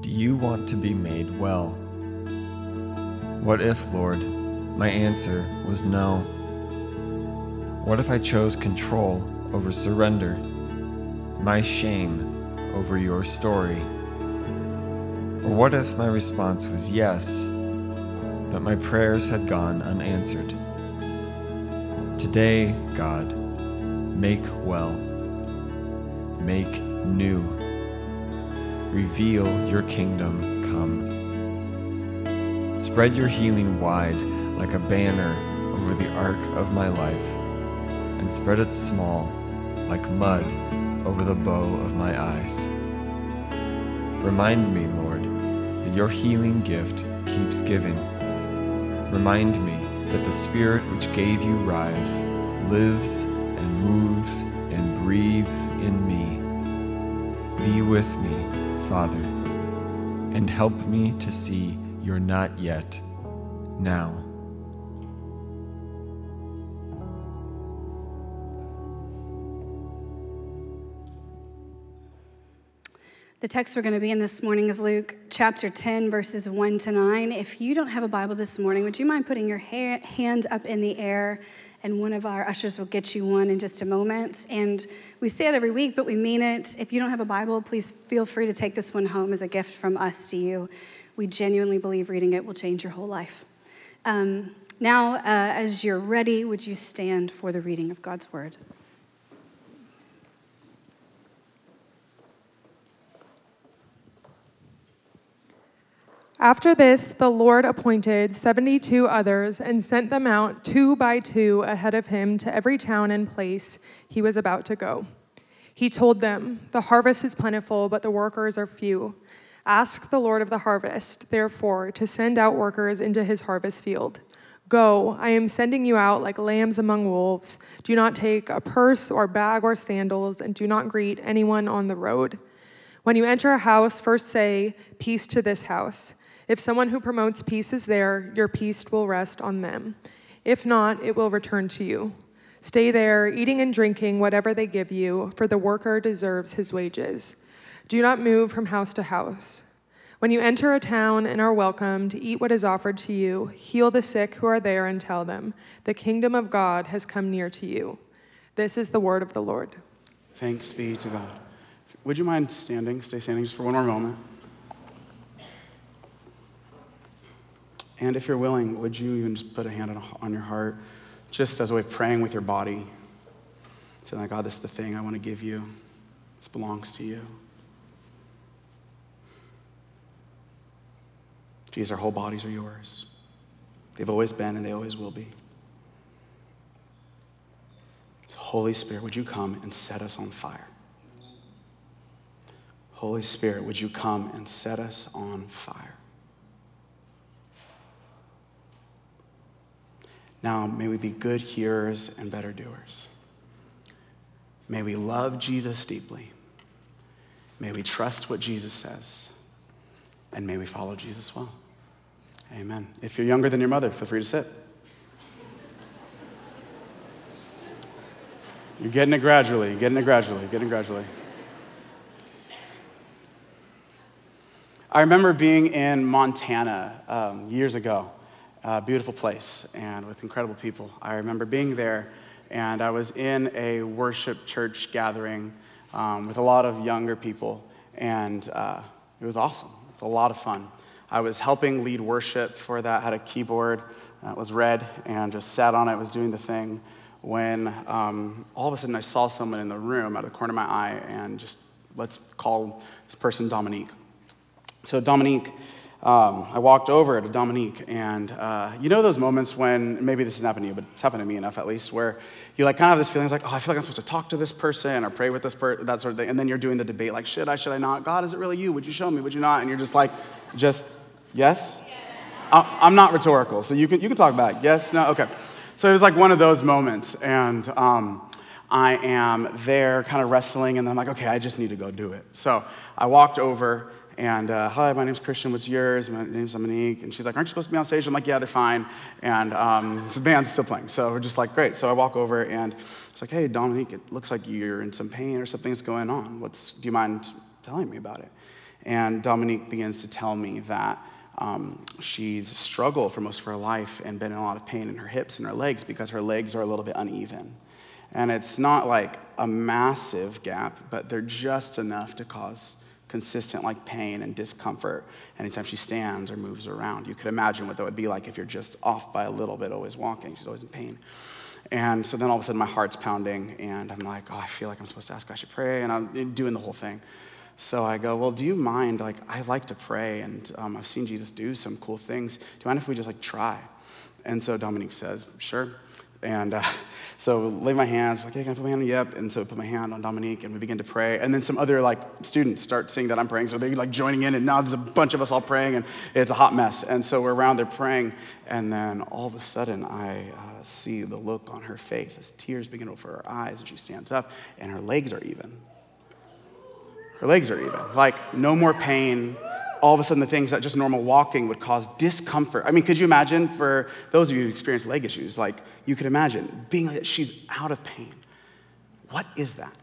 Do you want to be made well? What if, Lord, my answer was no? What if I chose control over surrender, my shame over your story? Or what if my response was yes, but my prayers had gone unanswered? Today, God, make well, make new. Reveal your kingdom come. Spread your healing wide like a banner over the arc of my life, and spread it small like mud over the bow of my eyes. Remind me, Lord, that your healing gift keeps giving. Remind me that the Spirit which gave you rise lives and moves and breathes in me. Be with me, Father, and help me to see your not yet, now. The text we're going to be in this morning is Luke chapter 10, verses 1 to 9. If you don't have a Bible this morning, would you mind putting your hand up in the air, and one of our ushers will get you one in just a moment. And we say it every week, but we mean it. If you don't have a Bible, please feel free to take this one home as a gift from us to you. We genuinely believe reading it will change your whole life. Now, as you're ready, would you stand for the reading of God's word? After this, the Lord appointed 72 others and sent them out 2 by 2 ahead of him to every town and place he was about to go. He told them, "The harvest is plentiful, but the workers are few. Ask the Lord of the harvest, therefore, to send out workers into his harvest field. Go, I am sending you out like lambs among wolves. Do not take a purse or bag or sandals, and do not greet anyone on the road. When you enter a house, first say, 'Peace to this house.' If someone who promotes peace is there, your peace will rest on them. If not, it will return to you. Stay there, eating and drinking whatever they give you, for the worker deserves his wages. Do not move from house to house. When you enter a town and are welcome to eat what is offered to you, heal the sick who are there and tell them, 'The kingdom of God has come near to you.'" This is the word of the Lord. Thanks be to God. Would you mind standing? Stay standing just for one more moment. And if you're willing, would you even just put a hand on your heart, just as a way of praying with your body, saying, like, "God, this is the thing I want to give you. This belongs to you." Jesus, our whole bodies are yours. They've always been and they always will be. So Holy Spirit, would you come and set us on fire? Holy Spirit, would you come and set us on fire? Now, may we be good hearers and better doers. May we love Jesus deeply. May we trust what Jesus says. And may we follow Jesus well. Amen. If you're younger than your mother, feel free to sit. You're getting it gradually, getting it gradually. I remember being in Montana years ago. A beautiful place and with incredible people. I remember being there, and I was in a worship church gathering with a lot of younger people, and it was awesome. It was a lot of fun. I was helping lead worship for that, had a keyboard, it was red, and just sat on it, was doing the thing, when all of a sudden I saw someone in the room out of the corner of my eye, and just, let's call this person Dominique. So Dominique, I walked over to Dominique, and you know those moments when, maybe this has happened to you, but it's happened to me enough at least, where you like kind of have this feeling like, oh, I feel like I'm supposed to talk to this person or pray with this person, that sort of thing, and then you're doing the debate like, should I not? God, is it really you? Would you show me? Would you not? And you're just like, yes? I'm not rhetorical, so you can talk back. Yes? No? Okay. So it was like one of those moments, and I am there kind of wrestling, and then I'm like, okay, I just need to go do it. So I walked over, and hi, my name's Christian, what's yours? My name's Dominique. And she's like, aren't you supposed to be on stage? I'm like, yeah, they're fine. And the band's still playing. So we're just like, great. So I walk over, and it's like, hey, Dominique, it looks like you're in some pain or something's going on. Do you mind telling me about it? And Dominique begins to tell me that she's struggled for most of her life and been in a lot of pain in her hips and her legs because her legs are a little bit uneven. And it's not like a massive gap, but they're just enough to cause consistent like pain and discomfort anytime she stands or moves around. You could imagine what that would be like if you're just off by a little bit, always walking. She's always in pain. And so then all of a sudden my heart's pounding and I'm like, oh, I feel like I'm supposed to ask, I should pray, and I'm doing the whole thing. So I go, well, do you mind, like, I like to pray and I've seen Jesus do some cool things. Do you mind if we just like try? And so Dominique says, sure. And so lay my hands, like, hey, can I put my hand on you? Yep. And so I put my hand on Dominique and we begin to pray. And then some other like students start seeing that I'm praying. So they're like joining in, and now there's a bunch of us all praying and it's a hot mess. And so we're around there praying. And then all of a sudden I see the look on her face as tears begin to over her eyes, and she stands up and her legs are even. Her legs are even. Like no more pain. All of a sudden, the things that just normal walking would cause discomfort. I mean, could you imagine, for those of you who experience leg issues, like you could imagine being like, she's out of pain. What is that?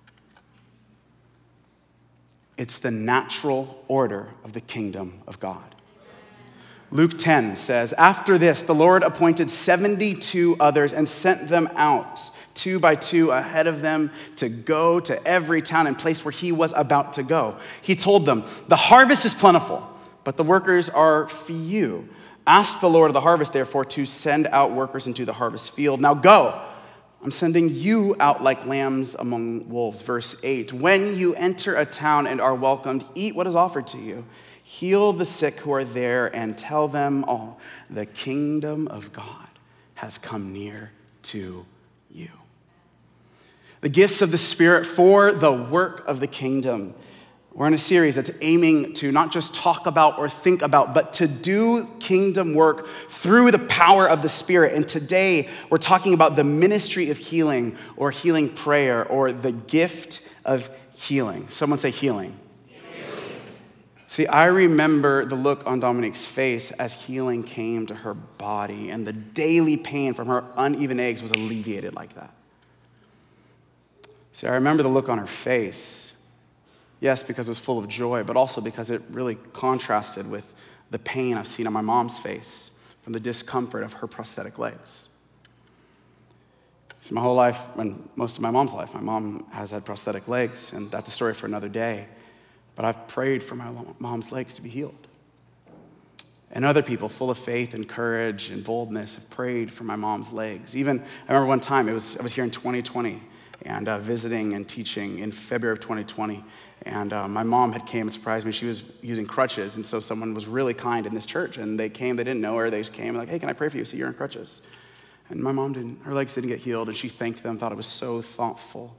It's the natural order of the kingdom of God. Luke 10 says, after this, the Lord appointed 72 others and sent them out, 2 by 2 ahead of them, to go to every town and place where he was about to go. He told them, the harvest is plentiful, but the workers are few. Ask the Lord of the harvest, therefore, to send out workers into the harvest field. Now go, I'm sending you out like lambs among wolves. Verse 8, when you enter a town and are welcomed, eat what is offered to you. Heal the sick who are there and tell them all, the kingdom of God has come near to you. The gifts of the Spirit for the work of the kingdom. We're in a series that's aiming to not just talk about or think about, but to do kingdom work through the power of the Spirit. And today we're talking about the ministry of healing, or healing prayer, or the gift of healing. Someone say healing. See, I remember the look on Dominique's face as healing came to her body, and the daily pain from her uneven eggs was alleviated like that. See, I remember the look on her face, yes, because it was full of joy, but also because it really contrasted with the pain I've seen on my mom's face from the discomfort of her prosthetic legs. See, my whole life, and most of my mom's life, my mom has had prosthetic legs, and that's a story for another day. But I've prayed for my mom's legs to be healed. And other people full of faith and courage and boldness have prayed for my mom's legs. Even, I remember one time, I was here in 2020 and visiting and teaching in February of 2020. And my mom had came and surprised me. She was using crutches, and so someone was really kind in this church. And they came, they didn't know her. They came like, hey, can I pray for you? See, you're in crutches. And my mom her legs didn't get healed, and she thanked them, thought it was so thoughtful.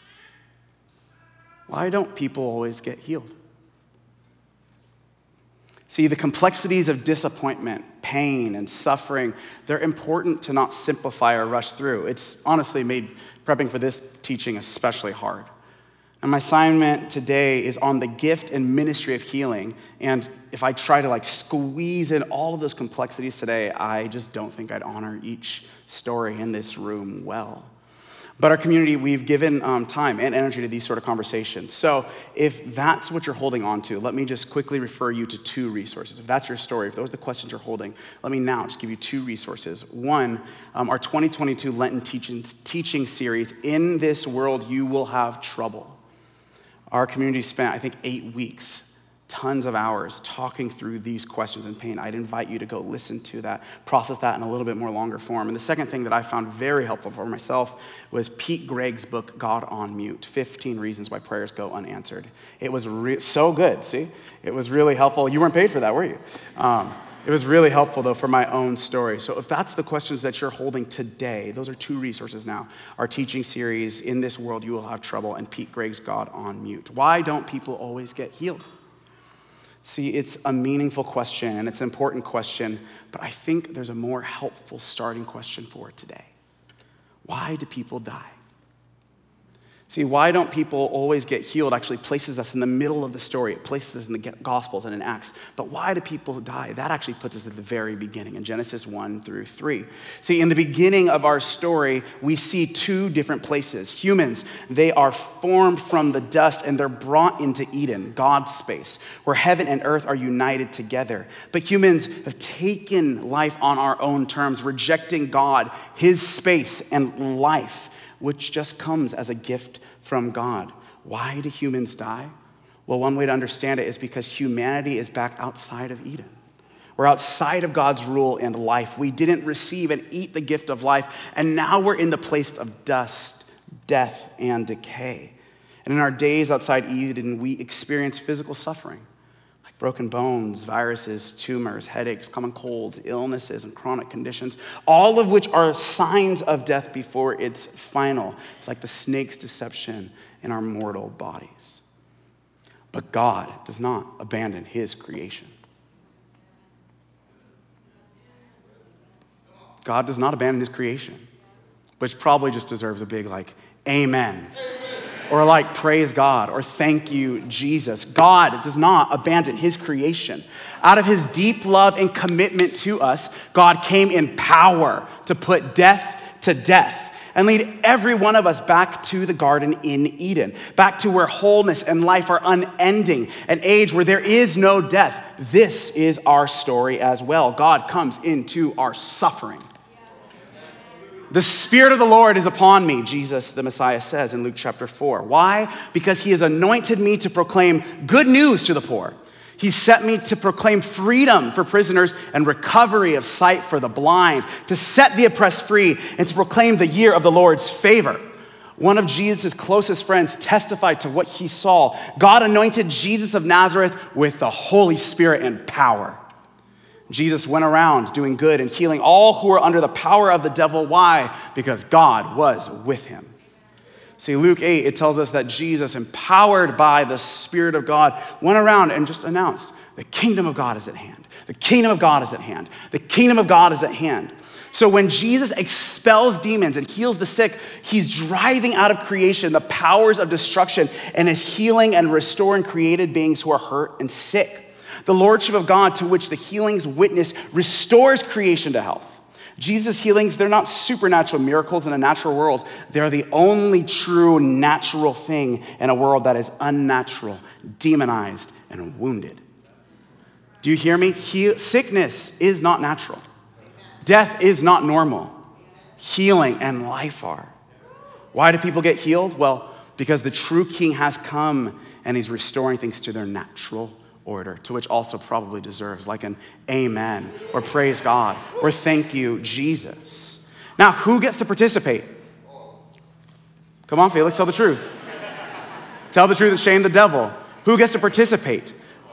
Why don't people always get healed? See, the complexities of disappointment, pain, and suffering, they're important to not simplify or rush through. It's honestly made prepping for this teaching especially hard. And my assignment today is on the gift and ministry of healing. And if I try to squeeze in all of those complexities today, I just don't think I'd honor each story in this room well. But our community, we've given time and energy to these sort of conversations. So if that's what you're holding on to, let me just quickly refer you to 2 resources. If that's your story, if those are the questions you're holding, let me now just give you 2 resources. One, our 2022 Lenten teaching series, In This World You Will Have Trouble. Our community spent, I think, 8 weeks, tons of hours talking through these questions and pain. I'd invite you to go listen to that, process that in a little bit more longer form. And the second thing that I found very helpful for myself was Pete Greig's book, God on Mute, 15 Reasons Why Prayers Go Unanswered. It was so good, see? It was really helpful. You weren't paid for that, were you? It was really helpful, though, for my own story. So if that's the questions that you're holding today, those are 2 resources now. Our teaching series, In This World You Will Have Trouble, and Pete Greig's God on Mute. Why don't people always get healed? See, it's a meaningful question, and it's an important question, but I think there's a more helpful starting question for it today. Why do people die? See, why don't people always get healed actually places us in the middle of the story. It places us in the Gospels and in Acts. But why do people die? That actually puts us at the very beginning in Genesis 1 through 3. See, in the beginning of our story, we see two different places. Humans, they are formed from the dust and they're brought into Eden, God's space, where heaven and earth are united together. But humans have taken life on our own terms, rejecting God, his space, and life, which just comes as a gift from God. Why do humans die? Well, one way to understand it is because humanity is back outside of Eden. We're outside of God's rule and life. We didn't receive and eat the gift of life, and now we're in the place of dust, death, and decay. And in our days outside Eden, we experience physical suffering, like broken bones, viruses, tumors, headaches, common colds, illnesses, and chronic conditions, all of which are signs of death before it's final. It's like the snake's deception in our mortal bodies. But God does not abandon his creation. God does not abandon his creation, which probably just deserves a big amen. Or praise God, or thank you, Jesus. God does not abandon his creation. Out of his deep love and commitment to us, God came in power to put death to death and lead every one of us back to the garden in Eden, back to where wholeness and life are unending, an age where there is no death. This is our story as well. God comes into our suffering. The Spirit of the Lord is upon me, Jesus, the Messiah, says in Luke chapter 4. Why? Because he has anointed me to proclaim good news to the poor. He sent me to proclaim freedom for prisoners and recovery of sight for the blind, to set the oppressed free, and to proclaim the year of the Lord's favor. One of Jesus' closest friends testified to what he saw. God anointed Jesus of Nazareth with the Holy Spirit and power. Jesus went around doing good and healing all who were under the power of the devil. Why? Because God was with him. See, Luke 8, it tells us that Jesus, empowered by the Spirit of God, went around and just announced, the kingdom of God is at hand. The kingdom of God is at hand. The kingdom of God is at hand. So when Jesus expels demons and heals the sick, he's driving out of creation the powers of destruction and is healing and restoring created beings who are hurt and sick. The lordship of God, to which the healings witness, restores creation to health. Jesus' healings, they're not supernatural miracles in a natural world. They're the only true natural thing in a world that is unnatural, demonized, and wounded. Do you hear me? Sickness is not natural. Death is not normal. Healing and life are. Why do people get healed? Well, because the true king has come and he's restoring things to their natural order, to which also probably deserves like an amen or praise God or thank you, Jesus. Now, who gets to participate? Come on, Felix, tell the truth. Tell the truth and shame the devil. Who gets to participate?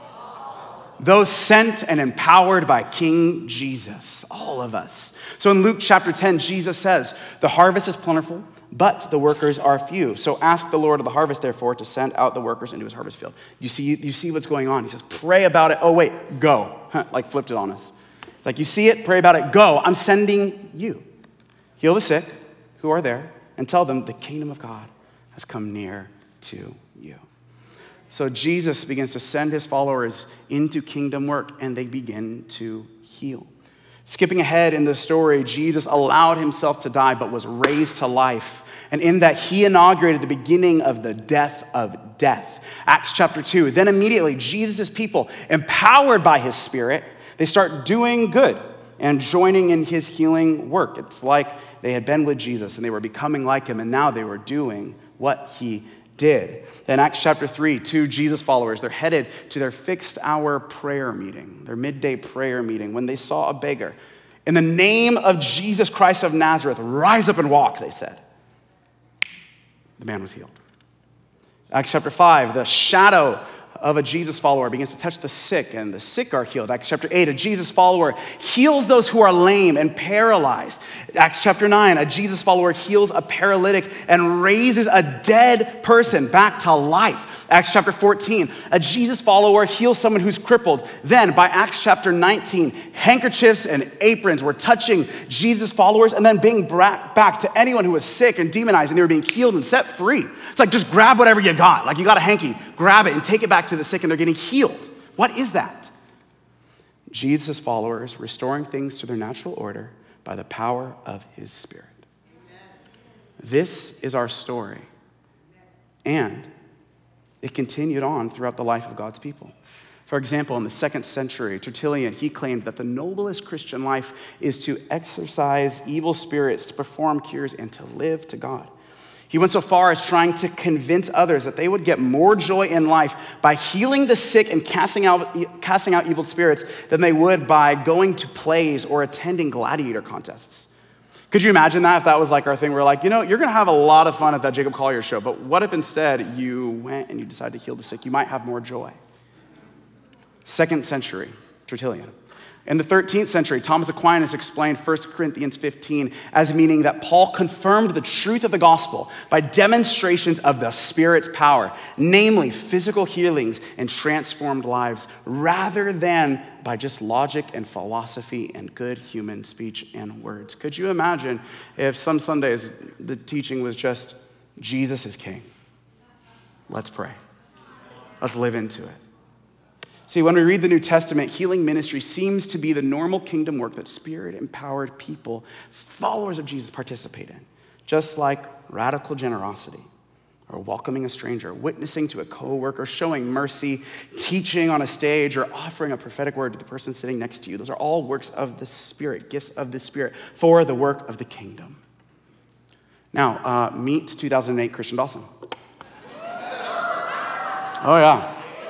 Those sent and empowered by King Jesus, all of us. So in Luke chapter 10, Jesus says, the harvest is plentiful, but the workers are few. So ask the Lord of the harvest, therefore, to send out the workers into his harvest field. You see what's going on. He says, pray about it. Oh, wait, go. Like flipped it on us. It's like, you see it, pray about it, go. I'm sending you. Heal the sick who are there and tell them the kingdom of God has come near to you. So Jesus begins to send his followers into kingdom work, and they begin to heal. Skipping ahead in the story, Jesus allowed himself to die, but was raised to life. And in that, he inaugurated the beginning of the death of death. Acts chapter 2. Then immediately, Jesus' people, empowered by his Spirit, they start doing good and joining in his healing work. It's like they had been with Jesus and they were becoming like him, and now they were doing what he did. In Acts chapter 3, two Jesus followers, they're headed to their fixed hour prayer meeting, their midday prayer meeting, when they saw a beggar. In the name of Jesus Christ of Nazareth, rise up and walk, they said. The man was healed. Acts chapter 5, the shadow of a Jesus follower begins to touch the sick, and the sick are healed. Acts chapter 8, a Jesus follower heals those who are lame and paralyzed. Acts chapter 9, a Jesus follower heals a paralytic and raises a dead person back to life. Acts chapter 14, a Jesus follower heals someone who's crippled. Then by Acts chapter 19, handkerchiefs and aprons were touching Jesus followers and then being brought back to anyone who was sick and demonized, and they were being healed and set free. It's like, just grab whatever you got. Like, you got a hanky, grab it and take it back to the sick, and they're getting healed. What is that? Jesus' followers restoring things to their natural order by the power of his Spirit. This is our story. And it continued on throughout the life of God's people. For example, in the 2nd century, Tertullian, he claimed that the noblest Christian life is to exorcise evil spirits, to perform cures, and to live to God. He went so far as trying to convince others that they would get more joy in life by healing the sick and casting out evil spirits than they would by going to plays or attending gladiator contests. Could you imagine that if that was like our thing? We're like, you're going to have a lot of fun at that Jacob Collier show, but what if instead you went and you decided to heal the sick? You might have more joy. 2nd century, Tertullian. In the 13th century, Thomas Aquinas explained 1 Corinthians 15 as meaning that Paul confirmed the truth of the gospel by demonstrations of the Spirit's power, namely physical healings and transformed lives, rather than by just logic and philosophy and good human speech and words. Could you imagine if some Sundays the teaching was just, Jesus is king? Let's pray. Let's live into it. See, when we read the New Testament, healing ministry seems to be the normal kingdom work that Spirit-empowered people, followers of Jesus, participate in. Just like radical generosity, or welcoming a stranger, witnessing to a coworker, showing mercy, teaching on a stage, or offering a prophetic word to the person sitting next to you. Those are all works of the Spirit, gifts of the Spirit for the work of the kingdom. Now, meet 2008 Christian Dawson. Oh, yeah.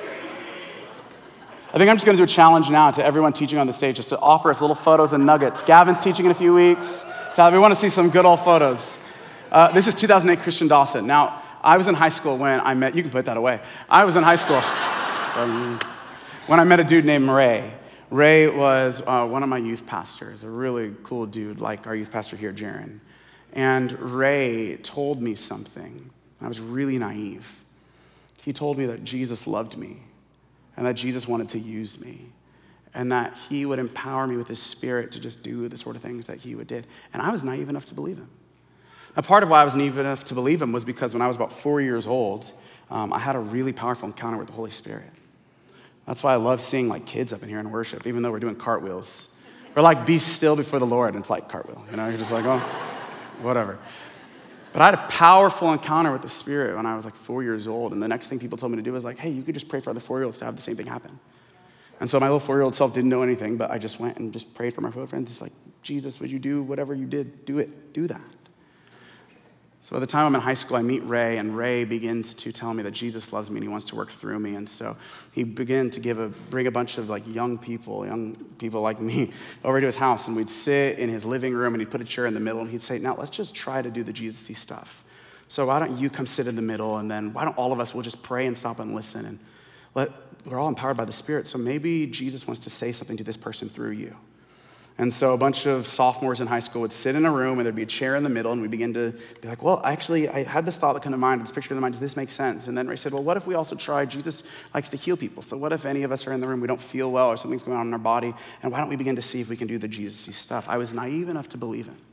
I think I'm just going to do a challenge now to everyone teaching on the stage, just to offer us little photos and nuggets. Gavin's teaching in a few weeks. We want to see some good old photos. This is 2008 Christian Dawson. Now, I was in high school when I met, you can put that away. I was in high school when I met a dude named Ray. Ray was one of my youth pastors, a really cool dude like our youth pastor here, Jaron. And Ray told me something. I was really naive. He told me that Jesus loved me, and that Jesus wanted to use me, and that he would empower me with his Spirit to just do the sort of things that he would did. And I was naive enough to believe him. Now, part of why I was naive enough to believe him was because when I was about 4 years old, I had a really powerful encounter with the Holy Spirit. That's why I love seeing like kids up in here in worship, even though we're doing cartwheels. We're like, be still before the Lord, and it's like cartwheel. You're just like, oh, whatever. But I had a powerful encounter with the Spirit when I was like 4 years old. And the next thing people told me to do was like, hey, you could just pray for other 4-year-olds to have the same thing happen. And so my little 4-year-old self didn't know anything, but I just went and just prayed for my 4 friends. Just like, Jesus, would you do whatever you did? Do it. Do that. So by the time I'm in high school, I meet Ray, and Ray begins to tell me that Jesus loves me and he wants to work through me. And so he began to bring a bunch of like young people like me over to his house, and we'd sit in his living room, and he'd put a chair in the middle, and he'd say, now let's just try to do the Jesus-y stuff. So why don't you come sit in the middle, and then why don't all of us, we'll just pray and stop and listen, and we're all empowered by the Spirit, so maybe Jesus wants to say something to this person through you. And so a bunch of sophomores in high school would sit in a room, and there'd be a chair in the middle, and we'd begin to be like, well, actually, I had this thought that came to mind, this picture in the mind, does this make sense? And then Ray said, well, what if we also try, Jesus likes to heal people, so what if any of us are in the room, we don't feel well, or something's going on in our body, and why don't we begin to see if we can do the Jesus-y stuff? I was naive enough to believe him.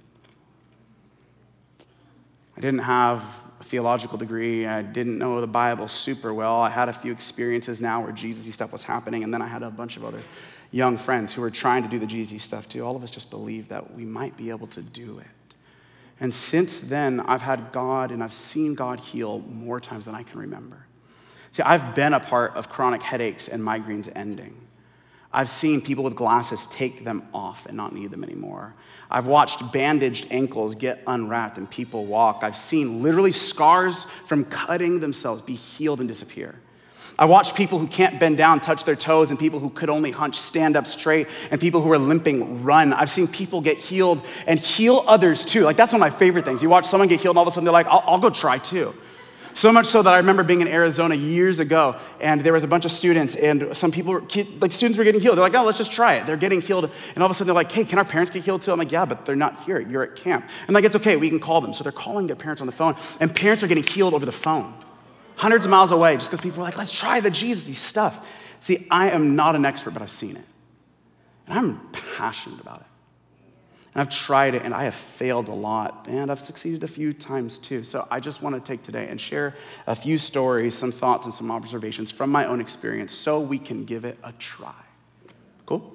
I didn't have a theological degree. I didn't know the Bible super well. I had a few experiences now where Jesus-y stuff was happening, and then I had a bunch of other young friends who were trying to do the Jesus-y stuff too. All of us just believed that we might be able to do it. And since then, I've had God, and I've seen God heal more times than I can remember. See, I've been a part of chronic headaches and migraines ending. I've seen people with glasses take them off and not need them anymore. I've watched bandaged ankles get unwrapped and people walk. I've seen literally scars from cutting themselves be healed and disappear. I watched people who can't bend down touch their toes, and people who could only hunch stand up straight, and people who are limping run. I've seen people get healed and heal others too. Like, that's one of my favorite things. You watch someone get healed, and all of a sudden they're like, I'll go try too. So much so that I remember being in Arizona years ago, and there was a bunch of students, and some people, students were getting healed. They're like, oh, let's just try it. They're getting healed, and all of a sudden they're like, hey, can our parents get healed too? I'm like, yeah, but they're not here. You're at camp. And like, it's okay, we can call them. So they're calling their parents on the phone, and parents are getting healed over the phone, hundreds of miles away, just because people are like, let's try the Jesus-y stuff. See, I am not an expert, but I've seen it, and I'm passionate about it. And I've tried it, and I have failed a lot, and I've succeeded a few times too. So I just want to take today and share a few stories, some thoughts, and some observations from my own experience so we can give it a try. Cool?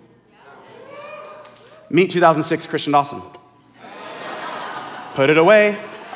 Meet 2006 Christian Dawson. Put it away.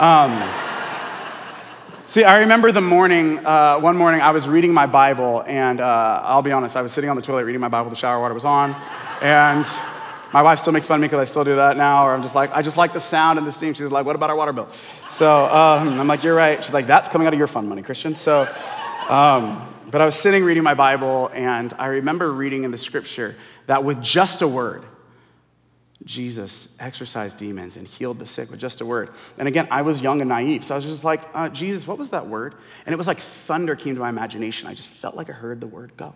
See, I remember the morning, one morning I was reading my Bible, and I'll be honest, I was sitting on the toilet reading my Bible, the shower water was on, and my wife still makes fun of me because I still do that now, or I'm just like, I just like the sound and the steam. She's like, what about our water bill? So I'm like, you're right. She's like, that's coming out of your fund money, Christian. So, but I was sitting reading my Bible, and I remember reading in the scripture that with just a word, Jesus exorcised demons and healed the sick with just a word. And again, I was young and naive, so I was just like, Jesus, what was that word? And it was like thunder came to my imagination. I just felt like I heard the word go.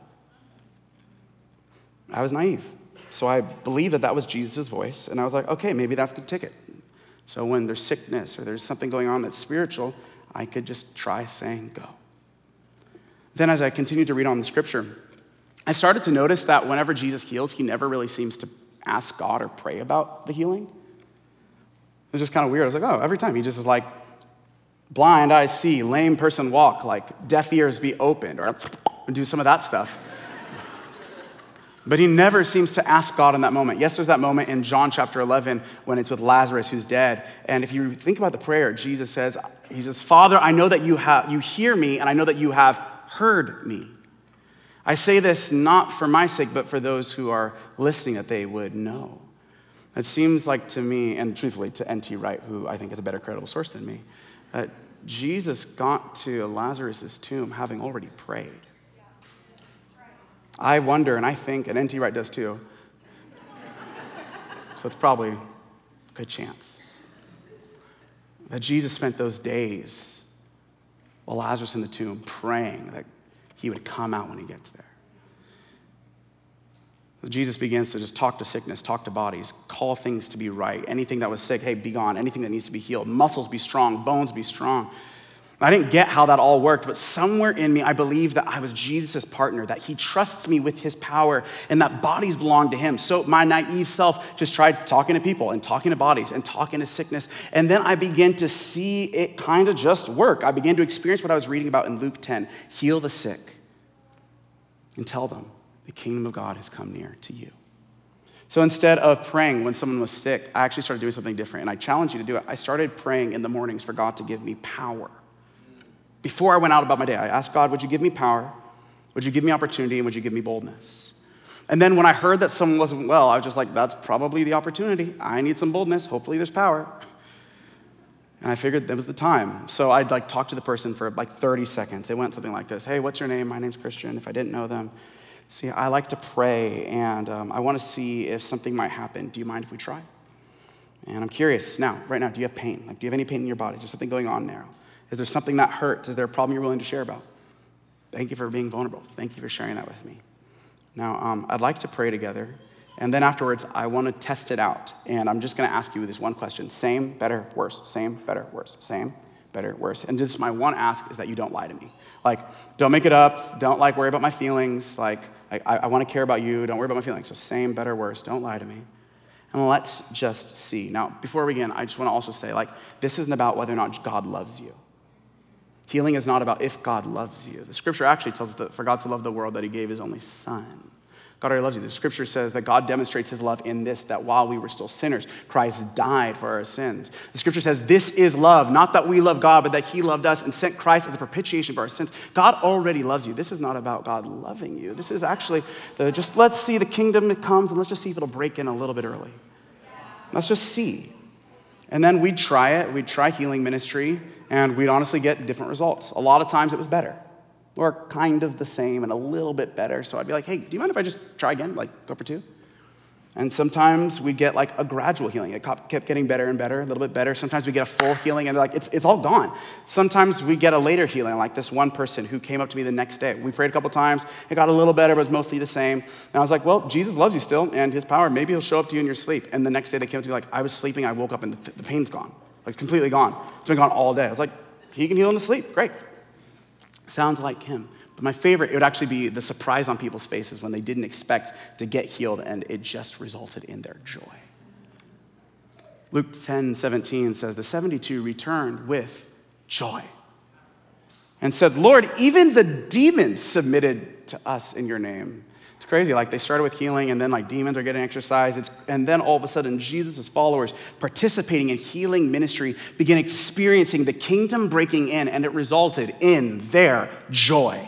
I was naive. So I believed that was Jesus' voice, and I was like, okay, maybe that's the ticket. So when there's sickness or there's something going on that's spiritual, I could just try saying go. Then as I continued to read on the scripture, I started to notice that whenever Jesus heals, he never really seems to ask God or pray about the healing. It's just kind of weird. I was like, oh, every time he just is like, blind eyes see, lame person walk, like deaf ears be opened, or do some of that stuff. But he never seems to ask God in that moment. Yes, there's that moment in John chapter 11 when it's with Lazarus who's dead. And if you think about the prayer, Jesus says, he says, Father, I know that you hear me, and I know that you have heard me. I say this not for my sake, but for those who are listening, that they would know. It seems like to me, and truthfully to N.T. Wright, who I think is a better credible source than me, that Jesus got to Lazarus' tomb having already prayed. I wonder, and I think, and N.T. Wright does too, so it's probably a good chance, that Jesus spent those days while Lazarus in the tomb praying that he would come out when he gets there. So Jesus begins to just talk to sickness, talk to bodies, call things to be right. Anything that was sick, hey, be gone. Anything that needs to be healed, muscles be strong, bones be strong. I didn't get how that all worked, but somewhere in me, I believe that I was Jesus' partner, that he trusts me with his power, and that bodies belong to him. So my naive self just tried talking to people and talking to bodies and talking to sickness, and then I began to see it kind of just work. I began to experience what I was reading about in Luke 10, heal the sick and tell them the kingdom of God has come near to you. So instead of praying when someone was sick, I actually started doing something different, and I challenge you to do it. I started praying in the mornings for God to give me power. Before I went out about my day, I asked God, would you give me power? Would you give me opportunity? And would you give me boldness? And then when I heard that someone wasn't well, I was just like, that's probably the opportunity. I need some boldness. Hopefully there's power. And I figured that was the time. So I'd talk to the person for 30 seconds. It went something like this. Hey, what's your name? My name's Christian. If I didn't know them. See, I like to pray, and I want to see if something might happen. Do you mind if we try? And I'm curious right now, do you have pain? Do you have any pain in your body? Is there something going on now? Is there something that hurts? Is there a problem you're willing to share about? Thank you for being vulnerable. Thank you for sharing that with me. Now, I'd like to pray together. And then afterwards, I want to test it out. And I'm just going to ask you this one question. Same, better, worse. Same, better, worse. Same, better, worse. And just my one ask is that you don't lie to me. Don't make it up. Don't worry about my feelings. I want to care about you. Don't worry about my feelings. So same, better, worse. Don't lie to me. And let's just see. Now, before we begin, I just want to also say, this isn't about whether or not God loves you. Healing is not about if God loves you. The scripture actually tells us that for God to love the world that he gave his only son. God already loves you. The scripture says that God demonstrates his love in this, that while we were still sinners, Christ died for our sins. The scripture says this is love, not that we love God, but that he loved us and sent Christ as a propitiation for our sins. God already loves you. This is not about God loving you. This is actually, just let's see the kingdom that comes, and let's just see if it'll break in a little bit early. Let's just see. And then we'd try it. We'd try healing ministry, and we'd honestly get different results. A lot of times it was better, or kind of the same and a little bit better. So I'd be like, hey, do you mind if I just try again, go for two? And sometimes we get like a gradual healing. It kept getting better and better, a little bit better. Sometimes we get a full healing and like it's all gone. Sometimes we get a later healing, like this one person who came up to me the next day. We prayed a couple times. It got a little better, but it was mostly the same. And I was like, well, Jesus loves you still, and his power, maybe he'll show up to you in your sleep. And the next day they came up to me like, I was sleeping, I woke up and the pain's gone, like completely gone. It's been gone all day. I was like, he can heal in the sleep, great. Sounds like him. But my favorite, it would actually be the surprise on people's faces when they didn't expect to get healed, and it just resulted in their joy. Luke 10:17 says, the 72 returned with joy and said, Lord, even the demons submitted to us in your name. It's crazy, like they started with healing and then like demons are getting exorcised. And then all of a sudden, Jesus' followers participating in healing ministry began experiencing the kingdom breaking in, and it resulted in their joy.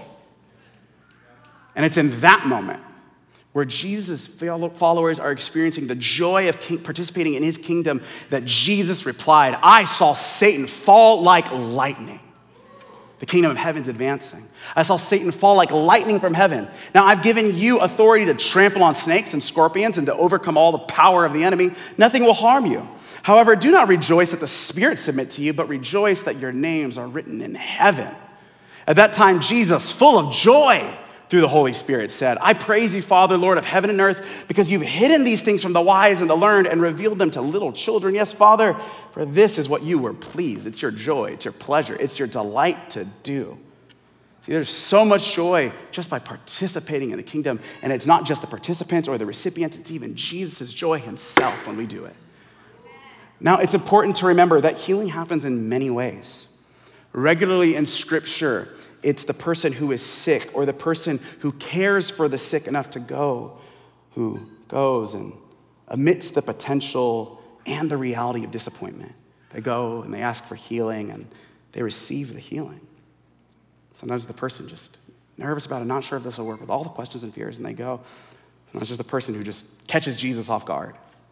And it's in that moment where Jesus' followers are experiencing the joy of participating in his kingdom that Jesus replied, I saw Satan fall like lightning. The kingdom of heaven's advancing. I saw Satan fall like lightning from heaven. Now I've given you authority to trample on snakes and scorpions and to overcome all the power of the enemy. Nothing will harm you. However, do not rejoice that the spirits submit to you, but rejoice that your names are written in heaven. At that time, Jesus, full of joy, through the Holy Spirit said, I praise you, Father, Lord of heaven and earth, because you've hidden these things from the wise and the learned and revealed them to little children. Yes, Father, for this is what you were pleased. It's your joy, it's your pleasure, it's your delight to do. See, there's so much joy just by participating in the kingdom, and it's not just the participants or the recipients, it's even Jesus' joy himself when we do it. Now, it's important to remember that healing happens in many ways. Regularly in Scripture, it's the person who is sick or the person who cares for the sick enough to go, who goes and amidst the potential and the reality of disappointment. They go and they ask for healing and they receive the healing. Sometimes the person just nervous about it, not sure if this will work with all the questions and fears, and they go. And it's just a person who just catches Jesus off guard.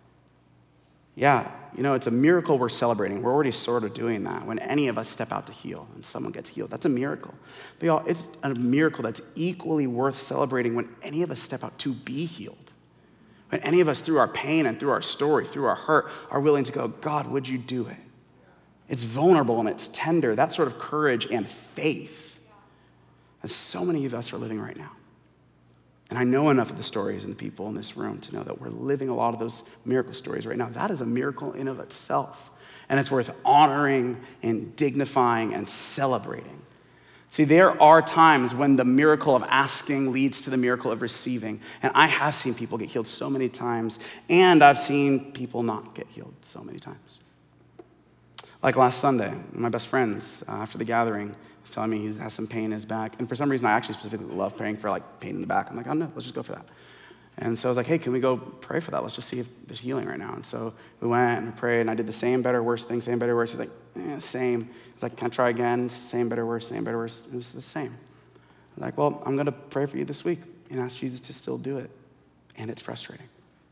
Yeah, it's a miracle we're celebrating. We're already sort of doing that. When any of us step out to heal and someone gets healed, that's a miracle. But y'all, it's a miracle that's equally worth celebrating when any of us step out to be healed. When any of us, through our pain and through our story, through our hurt, are willing to go, God, would you do it? It's vulnerable and it's tender. That sort of courage and faith that so many of us are living right now. And I know enough of the stories and the people in this room to know that we're living a lot of those miracle stories right now. That is a miracle in of itself. And it's worth honoring and dignifying and celebrating. See, there are times when the miracle of asking leads to the miracle of receiving. And I have seen people get healed so many times, and I've seen people not get healed so many times. Like last Sunday, my best friends, after the gathering, was telling me he has some pain in his back. And for some reason, I actually specifically love praying for like pain in the back. I'm like, oh no, let's just go for that. And so I was like, hey, can we go pray for that? Let's just see if there's healing right now. And so we went and we prayed, and I did the same, better, worse thing, same, better, worse. He's like, same. I was like, can I try again? Same, better, worse, same, better, worse. It was the same. I was like, well, I'm going to pray for you this week and ask Jesus to still do it. And it's frustrating.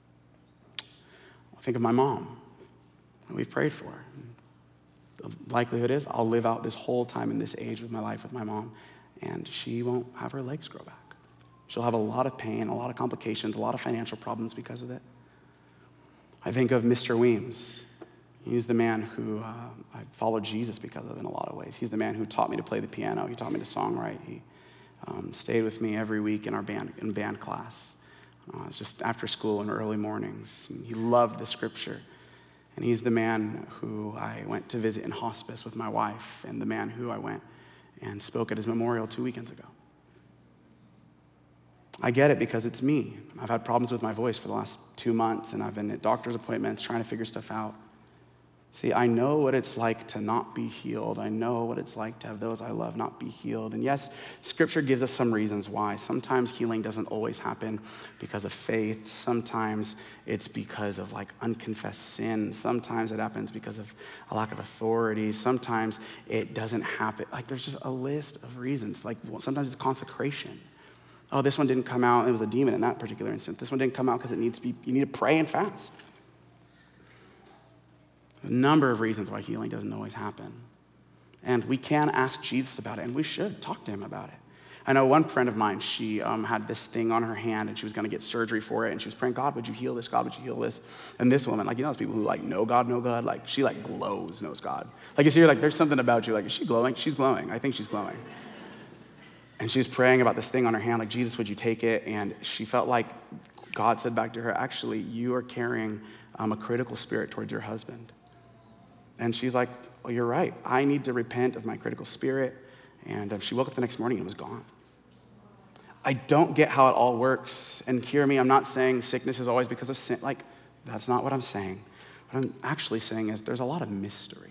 I think of my mom, who we've prayed for. The likelihood is I'll live out this whole time in this age of my life with my mom, and she won't have her legs grow back. She'll have a lot of pain, a lot of complications, a lot of financial problems because of it. I think of Mr. Weems. He's the man who I followed Jesus because of in a lot of ways. He's the man who taught me to play the piano. He taught me to songwrite. He stayed with me every week in our band class. It's just after school and early mornings. And he loved the scripture. And he's the man who I went to visit in hospice with my wife, and the man who I went and spoke at his memorial 2 weekends ago. I get it because it's me. I've had problems with my voice for the last 2 months, and I've been at doctor's appointments trying to figure stuff out. See, I know what it's like to not be healed. I know what it's like to have those I love not be healed. And yes, Scripture gives us some reasons why. Sometimes healing doesn't always happen because of faith. Sometimes it's because of like unconfessed sin. Sometimes it happens because of a lack of authority. Sometimes it doesn't happen. Like there's just a list of reasons. Like sometimes it's consecration. Oh, this one didn't come out. It was a demon in that particular instance. This one didn't come out because you need to pray and fast. A number of reasons why healing doesn't always happen. And we can ask Jesus about it, and we should talk to him about it. I know one friend of mine, she had this thing on her hand and she was going to get surgery for it. And she was praying, God, would you heal this? God, would you heal this? And this woman, like, you know those people who like know God, like she like glows, knows God. Like you see her, like there's something about you. Like, is she glowing? She's glowing. I think she's glowing. And she was praying about this thing on her hand, like, Jesus, would you take it? And she felt like God said back to her, actually, you are carrying a critical spirit towards your husband. And she's like, well, you're right. I need to repent of my critical spirit. And she woke up the next morning and it was gone. I don't get how it all works. And hear me, I'm not saying sickness is always because of sin. Like, that's not what I'm saying. What I'm actually saying is there's a lot of mystery.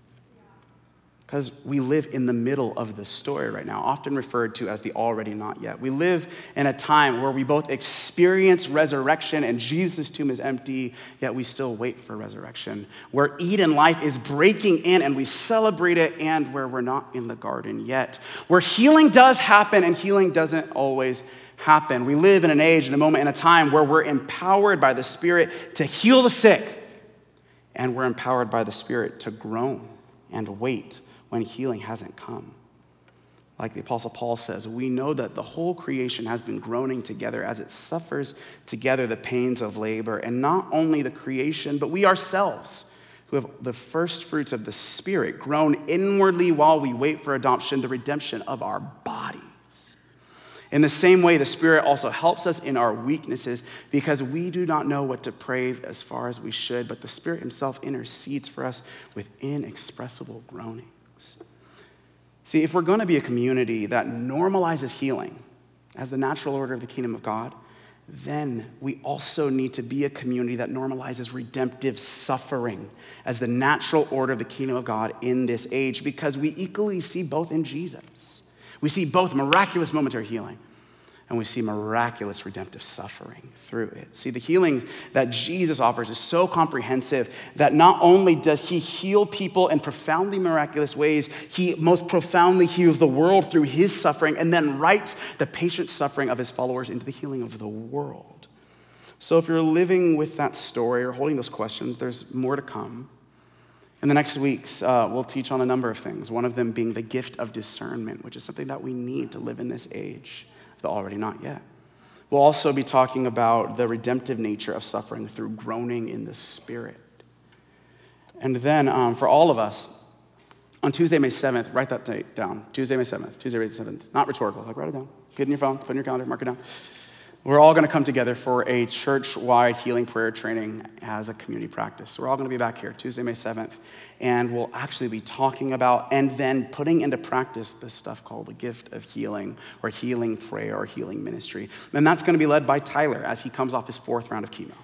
Because we live in the middle of the story right now, often referred to as the already not yet. We live in a time where we both experience resurrection and Jesus' tomb is empty, yet we still wait for resurrection. Where Eden life is breaking in and we celebrate it, and where we're not in the garden yet. Where healing does happen and healing doesn't always happen. We live in an age, in a moment, in a time where we're empowered by the Spirit to heal the sick, and we're empowered by the Spirit to groan and wait when healing hasn't come. Like the Apostle Paul says, we know that the whole creation has been groaning together as it suffers together the pains of labor. And not only the creation, but we ourselves, who have the first fruits of the Spirit, groan inwardly while we wait for adoption, the redemption of our bodies. In the same way, the Spirit also helps us in our weaknesses, because we do not know what to pray as far as we should, but the Spirit himself intercedes for us with inexpressible groaning. See, if we're going to be a community that normalizes healing as the natural order of the kingdom of God, then we also need to be a community that normalizes redemptive suffering as the natural order of the kingdom of God in this age, because we equally see both in Jesus. We see both miraculous momentary healing, and we see miraculous redemptive suffering through it. See, the healing that Jesus offers is so comprehensive that not only does he heal people in profoundly miraculous ways, he most profoundly heals the world through his suffering, and then writes the patient suffering of his followers into the healing of the world. So if you're living with that story or holding those questions, there's more to come. In the next weeks, we'll teach on a number of things, one of them being the gift of discernment, which is something that we need to live in this age. The already not yet. We'll also be talking about the redemptive nature of suffering through groaning in the Spirit. And then for all of us, on Tuesday, May 7th, write that date down. Tuesday, May 7th. Not rhetorical, like write it down. Get it in your phone, put it in your calendar, mark it down. We're all going to come together for a church-wide healing prayer training as a community practice. So we're all going to be back here Tuesday, May 7th, and we'll actually be talking about and then putting into practice this stuff called the gift of healing or healing prayer or healing ministry. And that's going to be led by Tyler as he comes off his 4th round of chemo.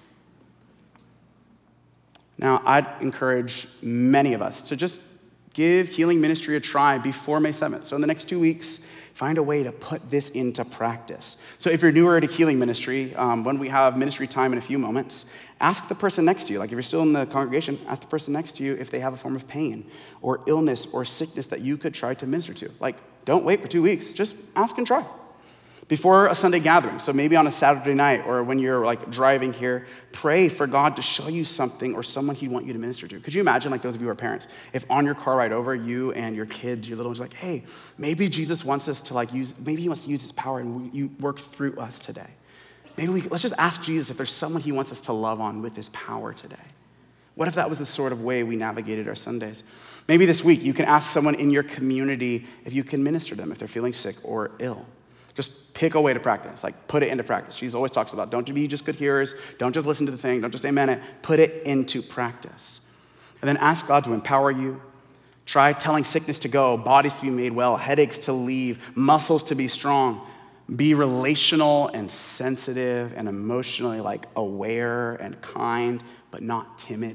Now, I'd encourage many of us to just give healing ministry a try before May 7th. So in the next 2 weeks, find a way to put this into practice. So if you're newer to healing ministry, when we have ministry time in a few moments, ask the person next to you. Like if you're still in the congregation, ask the person next to you if they have a form of pain or illness or sickness that you could try to minister to. Like, don't wait for 2 weeks. Just ask and try. Before a Sunday gathering, so maybe on a Saturday night or when you're like driving here, pray for God to show you something or someone he'd want you to minister to. Could you imagine, like those of you who are parents, if on your car ride over, you and your kids, your little ones are like, hey, maybe Jesus wants us to maybe he wants to use his power and you work through us today. Let's just ask Jesus if there's someone he wants us to love on with his power today. What if that was the sort of way we navigated our Sundays? Maybe this week you can ask someone in your community if you can minister to them if they're feeling sick or ill. Just pick a way to practice, like put it into practice. She always talks about don't be just good hearers, don't just listen to the thing, don't just amen it, put it into practice. And then ask God to empower you. Try telling sickness to go, bodies to be made well, headaches to leave, muscles to be strong. Be relational and sensitive and emotionally aware and kind, but not timid.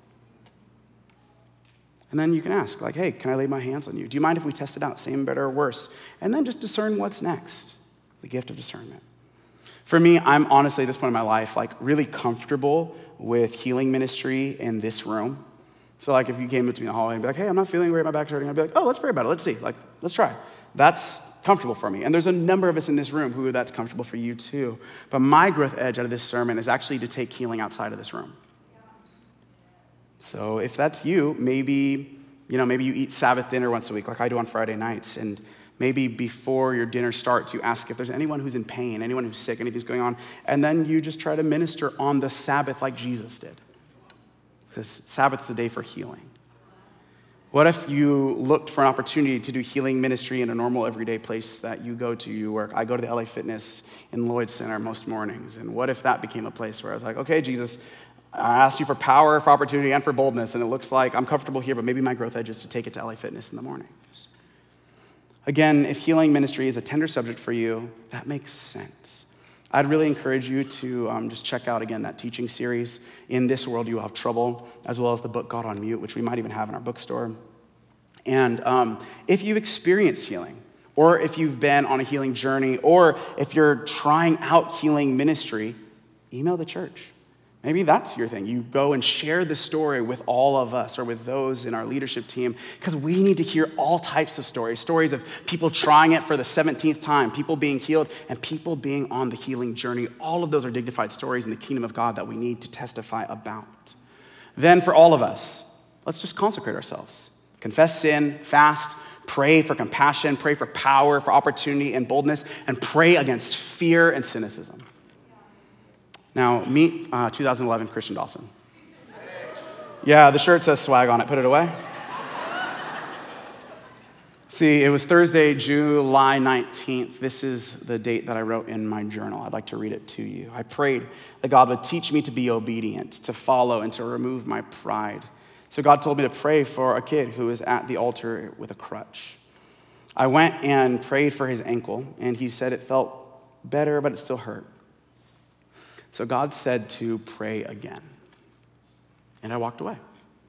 And then you can ask, hey, can I lay my hands on you? Do you mind if we test it out, same, better, or worse? And then just discern what's next, the gift of discernment. For me, I'm honestly, at this point in my life, really comfortable with healing ministry in this room. So if you came to me in the hallway and be like, hey, I'm not feeling great, my back's hurting, I'd be like, oh, let's pray about it, let's see, let's try. That's comfortable for me. And there's a number of us in this room who that's comfortable for you too. But my growth edge out of this sermon is actually to take healing outside of this room. So if that's you, maybe you eat Sabbath dinner once a week like I do on Friday nights, and Maybe before your dinner starts, you ask if there's anyone who's in pain, anyone who's sick, anything's going on, and then you just try to minister on the Sabbath like Jesus did. Because Sabbath is a day for healing. What if you looked for an opportunity to do healing ministry in a normal everyday place that you go to, you work? I go to the LA Fitness in Lloyd Center most mornings. And what if that became a place where I was like, okay, Jesus, I asked you for power, for opportunity, and for boldness, and it looks like I'm comfortable here, but maybe my growth edge is to take it to LA Fitness in the mornings. Again, if healing ministry is a tender subject for you, that makes sense. I'd really encourage you to just check out, again, that teaching series, In This World You Will Have Trouble, as well as the book God on Mute, which we might even have in our bookstore. And if you've experienced healing, or if you've been on a healing journey, or if you're trying out healing ministry, email the church. Maybe that's your thing. You go and share the story with all of us or with those in our leadership team, because we need to hear all types of stories of people trying it for the 17th time, people being healed, and people being on the healing journey. All of those are dignified stories in the kingdom of God that we need to testify about. Then for all of us, let's just consecrate ourselves. Confess sin, fast, pray for compassion, pray for power, for opportunity and boldness, and pray against fear and cynicism. Now, meet 2011 Christian Dawson. Yeah, the shirt says swag on it. Put it away. See, it was Thursday, July 19th. This is the date that I wrote in my journal. I'd like to read it to you. I prayed that God would teach me to be obedient, to follow, and to remove my pride. So God told me to pray for a kid who is at the altar with a crutch. I went and prayed for his ankle, and he said it felt better, but it still hurt. So God said to pray again. And I walked away.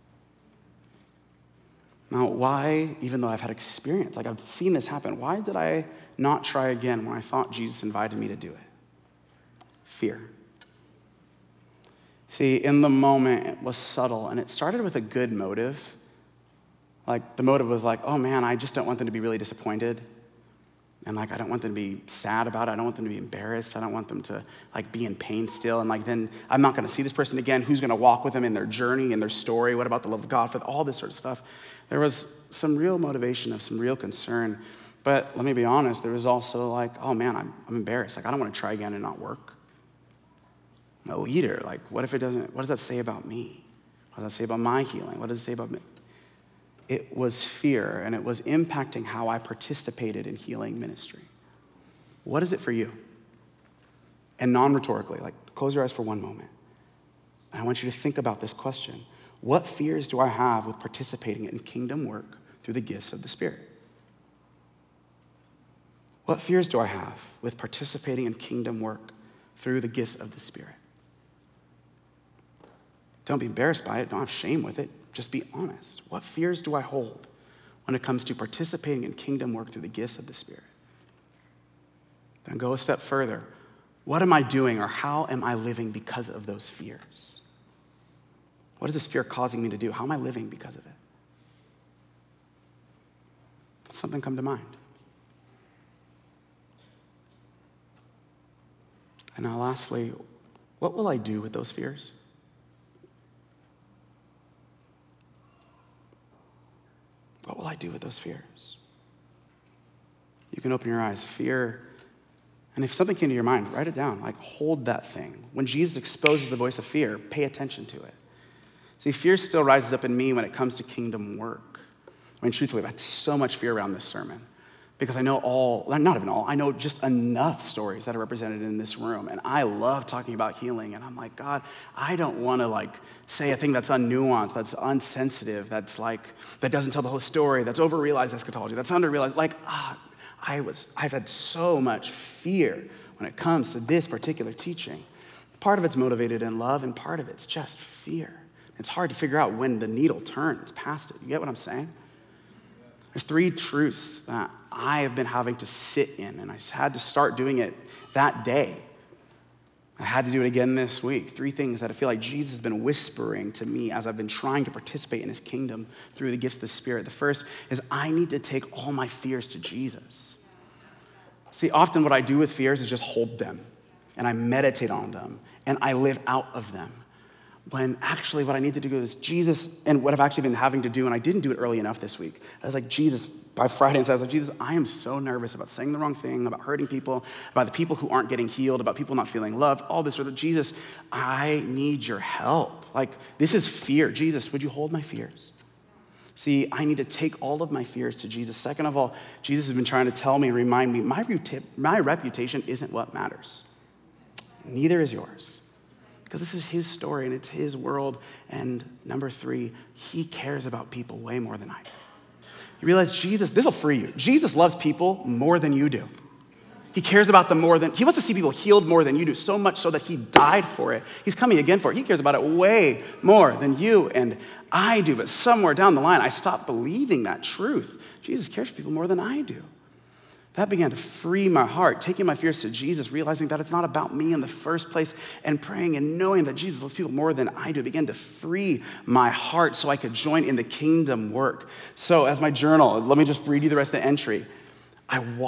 Now, why, even though I've had experience, like I've seen this happen, why did I not try again when I thought Jesus invited me to do it? Fear. See, in the moment, it was subtle, and it started with a good motive. Like, the motive was like, oh man, I just don't want them to be really disappointed. And like, I don't want them to be sad about it. I don't want them to be embarrassed. I don't want them to like be in pain still. And like, then I'm not gonna see this person again. Who's gonna walk with them in their journey, in their story? What about the love of God? For all this sort of stuff. There was some real motivation of some real concern. But let me be honest, there was also like, oh man, I'm embarrassed. Like, I don't wanna try again and not work. I'm a leader, like what if it doesn't, what does that say about me? What does that say about my healing? What does it say about me? It was fear, and it was impacting how I participated in healing ministry. What is it for you? And non-rhetorically, like close your eyes for one moment. And I want you to think about this question. What fears do I have with participating in kingdom work through the gifts of the Spirit? What fears do I have with participating in kingdom work through the gifts of the Spirit? Don't be embarrassed by it. Don't have shame with it. Just be honest. What fears do I hold when it comes to participating in kingdom work through the gifts of the Spirit? Then go a step further. What am I doing, or how am I living because of those fears? What is this fear causing me to do? How am I living because of it? Something come to mind. And now lastly, what will I do with those fears? What will I do with those fears? You can open your eyes. Fear, and if something came to your mind, write it down. Like, hold that thing. When Jesus exposes the voice of fear, pay attention to it. See, fear still rises up in me when it comes to kingdom work. I mean, truthfully, I've had so much fear around this sermon because I know not even all, I know just enough stories that are represented in this room. And I love talking about healing. And I'm like, God, I don't want to like say a thing that's unnuanced, that's unsensitive, that's like, that doesn't tell the whole story, that's over-realized eschatology, that's under-realized. Like, I've had so much fear when it comes to this particular teaching. Part of it's motivated in love, and part of it's just fear. It's hard to figure out when the needle turns past it. You get what I'm saying? There's 3 truths that I have been having to sit in, and I had to start doing it that day. I had to do it again this week. 3 things that I feel like Jesus has been whispering to me as I've been trying to participate in his kingdom through the gifts of the Spirit. The first is I need to take all my fears to Jesus. See, often what I do with fears is just hold them, and I meditate on them, and I live out of them. when actually what I need to do is Jesus, and what I've actually been having to do, and I didn't do it early enough this week. I was like, Jesus, by Friday, and so I was like, Jesus, I am so nervous about saying the wrong thing, about hurting people, about the people who aren't getting healed, about people not feeling loved, all this sort of, Jesus, I need your help. Like, this is fear. Jesus, would you hold my fears? See, I need to take all of my fears to Jesus. Second of all, Jesus has been trying to tell me, remind me, my reputation isn't what matters. Neither is yours. Because this is his story and it's his world. And number three, he cares about people way more than I do. You realize Jesus, this will free you. Jesus loves people more than you do. He cares about them more than, he wants to see people healed more than you do, so much so that he died for it. He's coming again for it. He cares about it way more than you and I do. But somewhere down the line, I stopped believing that truth. Jesus cares for people more than I do. That began to free my heart, taking my fears to Jesus, realizing that it's not about me in the first place, and praying and knowing that Jesus loves people more than I do. It began to free my heart so I could join in the kingdom work. So as my journal, let me just read you the rest of the entry. As I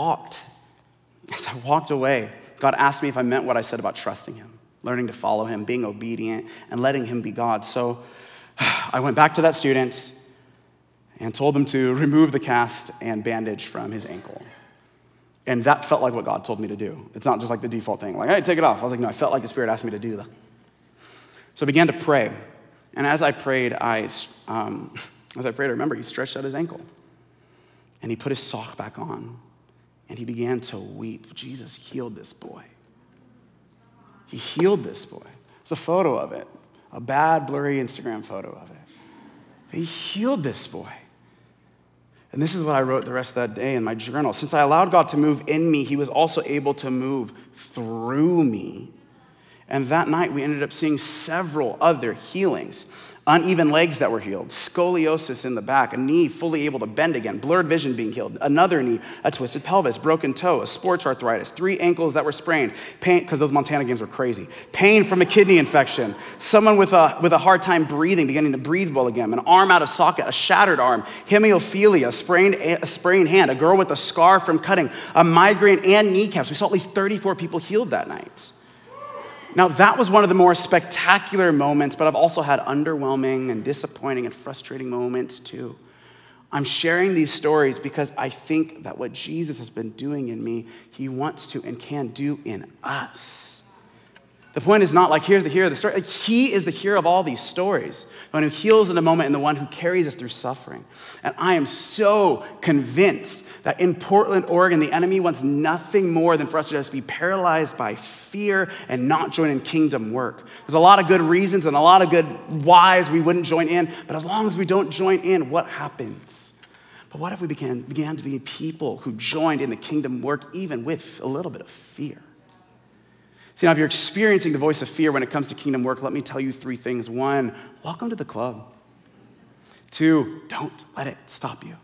walked away, God asked me if I meant what I said about trusting him, learning to follow him, being obedient, and letting him be God. So I went back to that student and told them to remove the cast and bandage from his ankle. And that felt like what God told me to do. It's not just like the default thing, like, hey, take it off. I was like, no, I felt like the Spirit asked me to do that. So I began to pray. And as I prayed, I remember he stretched out his ankle. And he put his sock back on. And he began to weep. Jesus healed this boy. He healed this boy. There's a photo of it, a bad, blurry Instagram photo of it. But he healed this boy. And this is what I wrote the rest of that day in my journal. Since I allowed God to move in me, he was also able to move through me. And that night, we ended up seeing several other healings. Uneven legs that were healed, scoliosis in the back, a knee fully able to bend again, blurred vision being healed, another knee, a twisted pelvis, broken toe, a sports arthritis, 3 ankles that were sprained, pain, because those Montana games were crazy, pain from a kidney infection, someone with a hard time breathing, beginning to breathe well again, an arm out of socket, a shattered arm, hemophilia, a sprained hand, a girl with a scar from cutting, a migraine and kneecaps. We saw at least 34 people healed that night. Now, that was one of the more spectacular moments, but I've also had underwhelming and disappointing and frustrating moments too. I'm sharing these stories because I think that what Jesus has been doing in me, he wants to and can do in us. The point is not like, here's the hero of the story. Like, he is the hero of all these stories, the one who heals in a moment and the one who carries us through suffering. And I am so convinced that in Portland, Oregon, the enemy wants nothing more than for us to just be paralyzed by fear and not join in kingdom work. There's a lot of good reasons and a lot of good whys we wouldn't join in, but as long as we don't join in, what happens? But what if we began to be people who joined in the kingdom work even with a little bit of fear? See, now if you're experiencing the voice of fear when it comes to kingdom work, let me tell you 3 things. 1, welcome to the club. 2, don't let it stop you.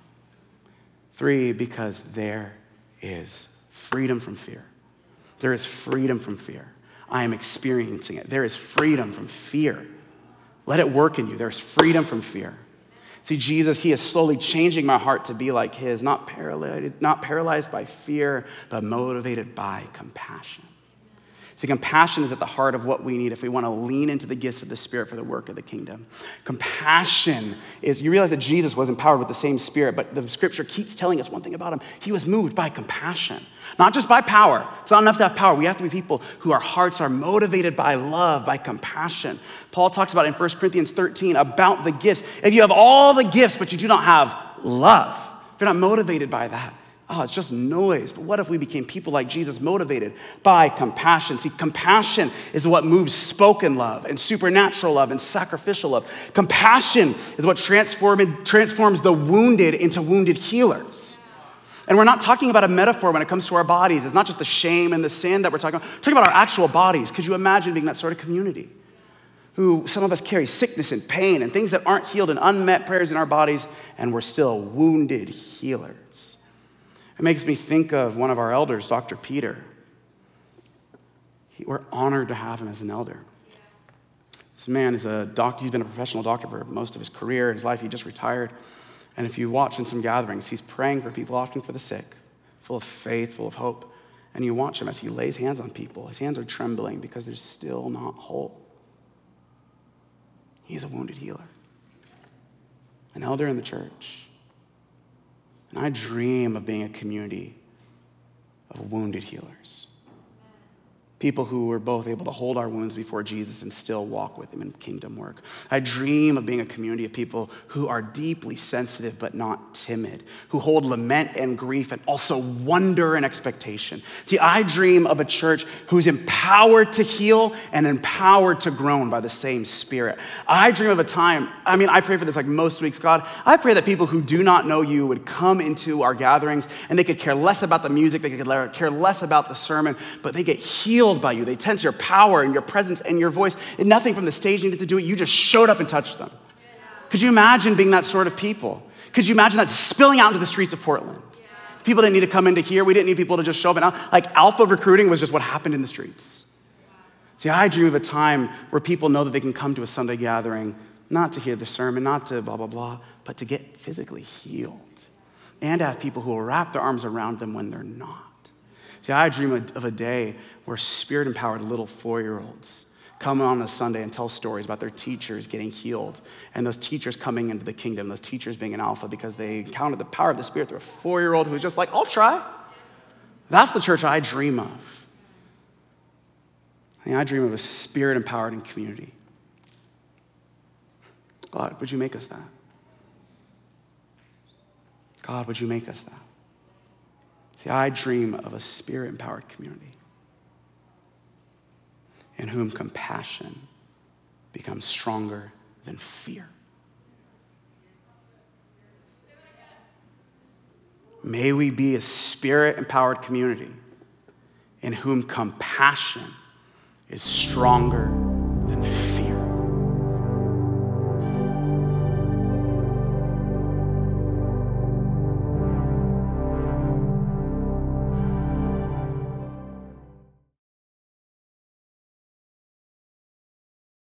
3, because there is freedom from fear. There is freedom from fear. I am experiencing it. There is freedom from fear. Let it work in you. There's freedom from fear. See, Jesus, he is slowly changing my heart to be like his, not paralyzed by fear, but motivated by compassion. See, compassion is at the heart of what we need if we want to lean into the gifts of the Spirit for the work of the kingdom. Compassion is, you realize that Jesus was empowered with the same Spirit, but the scripture keeps telling us one thing about him. He was moved by compassion, not just by power. It's not enough to have power. We have to be people who our hearts are motivated by love, by compassion. Paul talks about in 1 Corinthians 13 about the gifts. If you have all the gifts, but you do not have love, if you're not motivated by that, it's just noise. But what if we became people like Jesus, motivated by compassion? See, compassion is what moves spoken love and supernatural love and sacrificial love. Compassion is what transforms the wounded into wounded healers. And we're not talking about a metaphor when it comes to our bodies. It's not just the shame and the sin that we're talking about. We're talking about our actual bodies. Could you imagine being that sort of community? Who some of us carry sickness and pain and things that aren't healed and unmet prayers in our bodies, and we're still wounded healers. It makes me think of one of our elders, Dr. Peter. We're honored to have him as an elder. This man is a doctor. He's been a professional doctor for most of his career, his life. He just retired. And if you watch in some gatherings, he's praying for people, often for the sick, full of faith, full of hope. And you watch him as he lays hands on people. His hands are trembling because they're still not whole. He's a wounded healer, an elder in the church. And I dream of being a community of wounded healers. People who are both able to hold our wounds before Jesus and still walk with him in kingdom work. I dream of being a community of people who are deeply sensitive but not timid, who hold lament and grief and also wonder and expectation. See, I dream of a church who's empowered to heal and empowered to groan by the same Spirit. I dream of a time, I pray for this like most weeks, God. I pray that people who do not know you would come into our gatherings and they could care less about the music, they could care less about the sermon, but they get healed by you. They sense your power and your presence and your voice. And nothing from the stage needed to do it. You just showed up and touched them. Could you imagine being that sort of people? Could you imagine that spilling out into the streets of Portland? People didn't need to come into here. We didn't need people to just show up. And like alpha recruiting was just what happened in the streets. See, I dream of a time where people know that they can come to a Sunday gathering, not to hear the sermon, not to blah, blah, blah, but to get physically healed. And to have people who will wrap their arms around them when they're not. See, I dream of a day where Spirit-empowered little 4-year-olds come on a Sunday and tell stories about their teachers getting healed and those teachers coming into the kingdom, those teachers being an alpha because they encountered the power of the Spirit through a 4-year-old who's just like, I'll try. That's the church I dream of. I dream of a Spirit-empowered and community. God, would you make us that? God, would you make us that? See, I dream of a Spirit-empowered community in whom compassion becomes stronger than fear. May we be a Spirit-empowered community in whom compassion is stronger